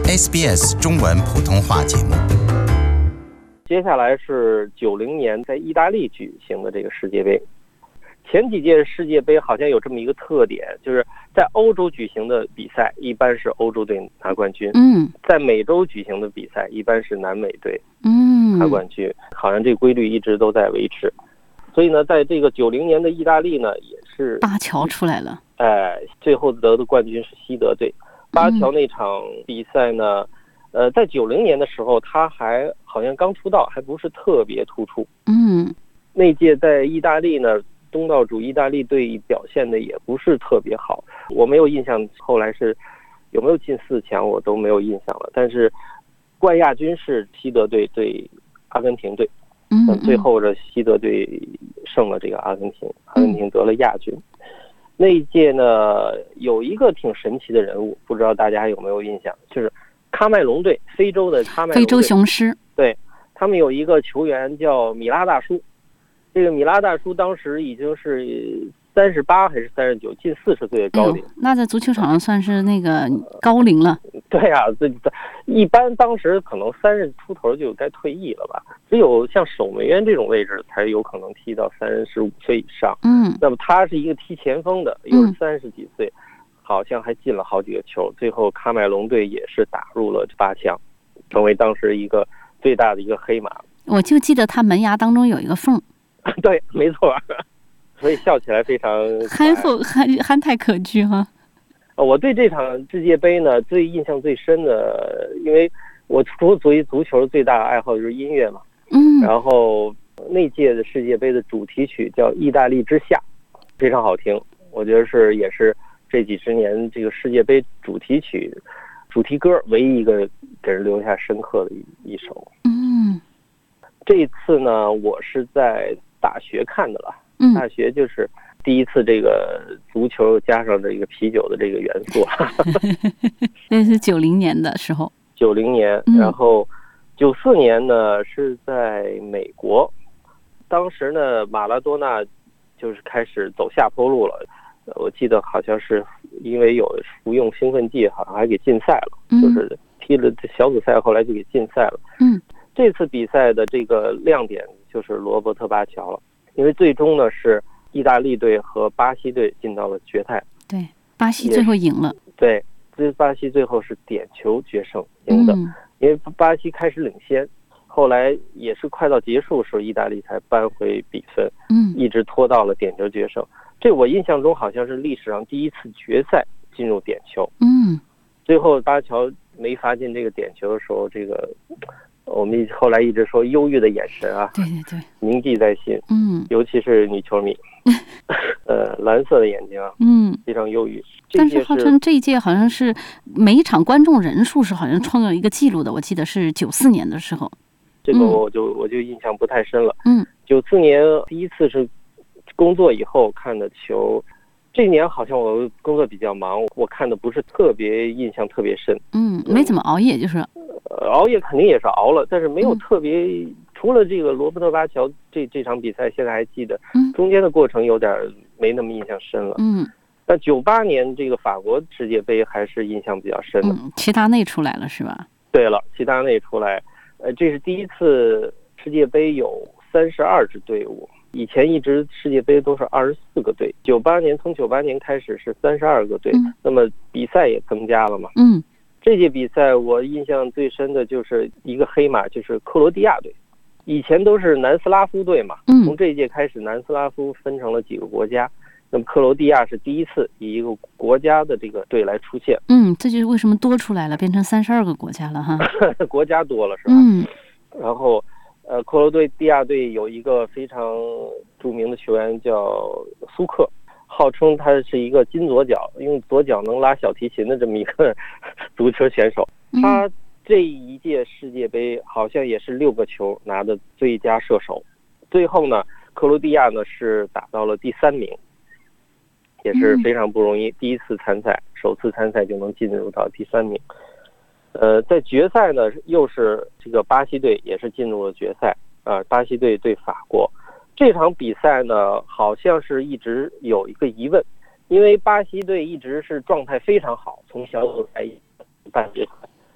SBS 中文普通话节目。 接下来是90年在意大利举行的这个世界杯。前几届世界杯好像有这么一个特点，就是在欧洲举行的比赛一般是欧洲队拿冠军，在美洲举行的比赛一般是南美队拿冠军，好像这个规律一直都在维持。所以呢，在这个90年的意大利呢，也是巴乔出来了， 最后得的冠军是西德队。巴乔那场比赛呢，在90年的时候，他还好像刚出道，还不是特别突出。那届在意大利呢，东道主意大利队表现的也不是特别好，我没有印象后来是有没有进4强，我都没有印象了。但是冠亚军是西德队对阿根廷队，最后这西德队胜了这个阿根廷，阿根廷得了亚军。那一届呢，有一个挺神奇的人物，不知道大家有没有印象，就是喀麦隆队，非洲的喀麦隆队， 非洲雄狮。 对，他们有一个球员叫米拉大叔，这个米拉大叔当时已经是38还是39，近40岁的高龄， 那在足球场上算是那个高龄了。 对啊，一般当时可能30出头就该退役了吧，只有像守门员这种位置才有可能踢到35岁以上。那么他是一个踢前锋的，又是30几岁，好像还进了好几个球。最后喀麦隆队也是打入了8强，成为当时一个最大的一个黑马。我就记得他门牙当中有一个缝。 对，没错。所以笑起来非常憨态可掬哈。 我对这场世界杯呢，最印象最深的，因为我除了足球最大的爱好就是音乐嘛。然后那届的世界杯的主题曲叫《意大利之夏》，非常好听。我觉得也是这几十年这个世界杯主题曲、主题歌唯一一个给人留下深刻的一首。这一次呢，我是在大学看的了。大学就是第一次这个足球加上这个啤酒的这个元素。 那是90年的时候。 90年，然后94年呢是在美国，当时呢马拉多纳就是开始走下坡路了。我记得好像是因为有服用兴奋剂，好像还给禁赛了，就是踢了小组赛，后来就给禁赛了。这次比赛的这个亮点就是罗伯特巴乔了。因为最终呢是意大利队和巴西队进到了决赛。 对，巴西最后赢了。 对，巴西最后是点球决胜赢的。因为巴西开始领先，后来也是快到结束的时候，意大利才扳回比分。一直拖到了点球决胜。这我印象中好像是历史上第一次决赛进入点球。最后巴乔没罚进这个点球的时候，这个我们后来一直说忧郁的眼神啊， 对对对， 铭记在心。尤其是女球迷，蓝色的眼睛啊，非常忧郁。 但是号称这一届好像是每一场观众人数是好像创造一个记录的，我记得是94年的时候。 这个我就印象不太深了。94年第一次是工作以后看的球。这一年好像我工作比较忙，我看的不是特别印象特别深。 没怎么熬夜，就是熬夜肯定也是熬了，但是没有特别，除了这个罗伯特巴乔这场比赛现在还记得，中间的过程有点没那么印象深了。但98年这个法国世界杯还是印象比较深的。 齐达内出来了是吧？ 对了，齐达内出来，这是第一次世界杯有32支队伍。以前一直世界杯都是24个队，从98年开始是32个队，那么比赛也增加了嘛。这届比赛我印象最深的就是一个黑马，就是克罗地亚队。以前都是南斯拉夫队嘛，从这一届开始，南斯拉夫分成了几个国家，那么克罗地亚是第一次以一个国家的这个队来出现。 这就是为什么多出来了，变成32个国家了哈。 国家多了是吧？然后克罗地亚队有一个非常著名的球员叫苏克，号称他是一个金左脚，用左脚能拉小提琴的这么一个足球选手。他这一届世界杯好像也是6个球拿的最佳射手。最后呢，克罗地亚呢是打到了第3名，也是非常不容易，第一次参赛，首次参赛就能进入到第3名。在决赛呢，又是这个巴西队也是进入了决赛啊，巴西队对法国。这场比赛呢，好像是一直有一个疑问，因为巴西队一直是状态非常好，从小组赛半决赛，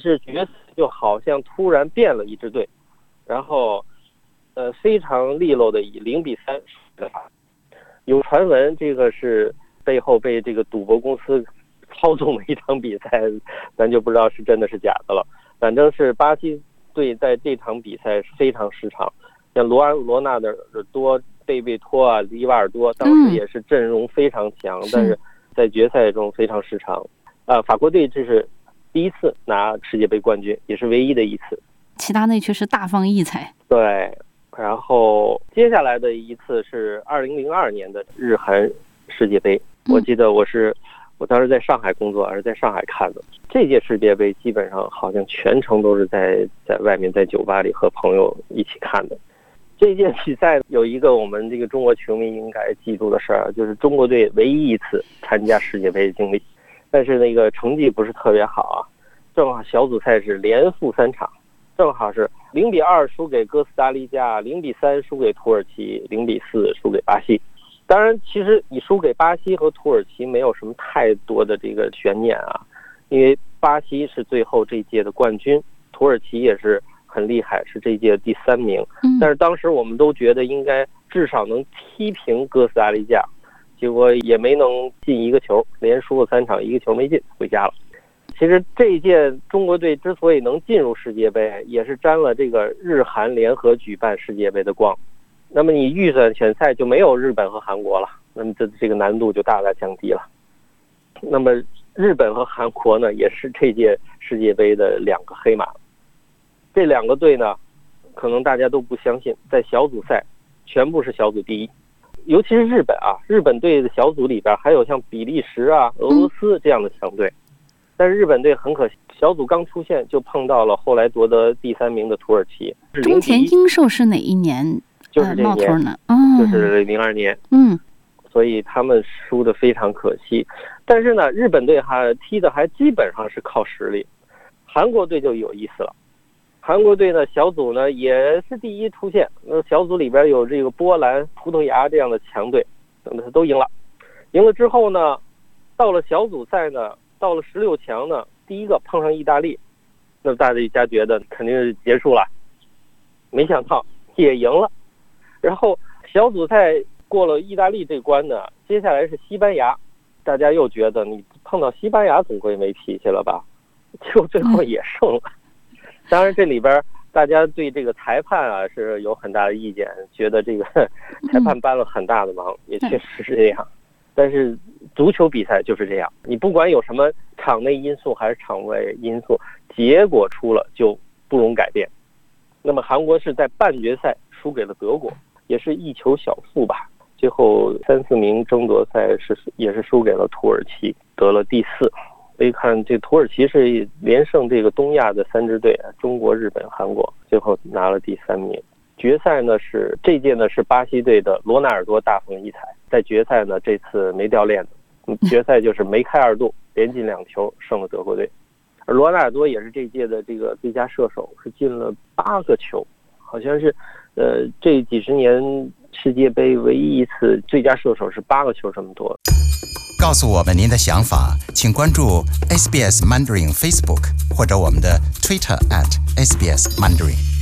是决赛就好像突然变了一支队，然后非常利落的以0-3输了法国。有传闻这个是背后被这个赌博公司操纵的一场比赛，咱就不知道是真的是假的了。反正是巴西队在这场比赛是非常失常，像罗纳德尔多、贝贝托啊、里瓦尔多当时也是阵容非常强，但是在决赛中非常失常。法国队这是第一次拿世界杯冠军，也是唯一的一次。 其他那却是大放异彩。 对，然后接下来的一次是2002年的日韩世界杯，我记得我当时在上海工作，而是在上海看的。这届世界杯基本上好像全程都是在外面在酒吧里和朋友一起看的。这届比赛有一个我们这个中国球迷应该记住的事儿，就是中国队唯一一次参加世界杯的经历，但是那个成绩不是特别好啊，正好小组赛是连负3场，正好是0-2输给哥斯达黎加，0-3输给土耳其，0-4输给巴西。当然，其实你输给巴西和土耳其没有什么太多的这个悬念啊，因为巴西是最后这一届的冠军，土耳其也是很厉害，是这一届的第3名。但是当时我们都觉得应该至少能踢平哥斯达黎加，结果也没能进一个球，连输了3场，1个球没进，回家了。其实这一届中国队之所以能进入世界杯，也是沾了这个日韩联合举办世界杯的光。那么你预算选赛就没有日本和韩国了，那么这个难度就大大降低了。那么日本和韩国呢，也是这届世界杯的2个黑马。这2个队呢，可能大家都不相信，在小组赛全部是小组第一。尤其是日本啊，日本队的小组里边还有像比利时啊、俄罗斯这样的强队，但是日本队很可惜，小组刚出现就碰到了后来夺得第3名的土耳其。 中田英寿是哪一年？ 就是这一年呢， 就是02年。所以他们输得非常可惜。但是呢，日本队踢的还基本上是靠实力。韩国队就有意思了，韩国队呢小组呢也是第一出现，小组里边有这个波兰、葡萄牙这样的强队，那么他都赢了。赢了之后呢，到了小组赛呢，到了16强呢，第一个碰上意大利，那大家觉得肯定是结束了，没想到也赢了。然后小组赛过了意大利这关呢，接下来是西班牙，大家又觉得你碰到西班牙总归没脾气了吧，结果最后也胜了。当然这里边大家对这个裁判啊是有很大的意见，觉得这个裁判帮了很大的忙，也确实是这样。但是足球比赛就是这样，你不管有什么场内因素还是场外因素，结果出了就不容改变。那么韩国是在半决赛输给了德国，也是1球小负吧，最后3、4名争夺赛也是输给了土耳其，得了第4。所以看这土耳其是连胜这个东亚的3支队，中国、日本、韩国，最后拿了第3名。决赛呢是这届呢是巴西队的罗纳尔多大放异彩，在决赛呢这次没掉链子，决赛就是梅开2度，连进2球胜了德国队。而罗纳尔多也是这届的这个最佳射手，是进了8个球，好像是这几十年世界杯唯一一次最佳射手是8个球这么多。 告诉我们您的想法，请关注 SBS Mandarin Facebook 或者我们的 Twitter @SBS Mandarin。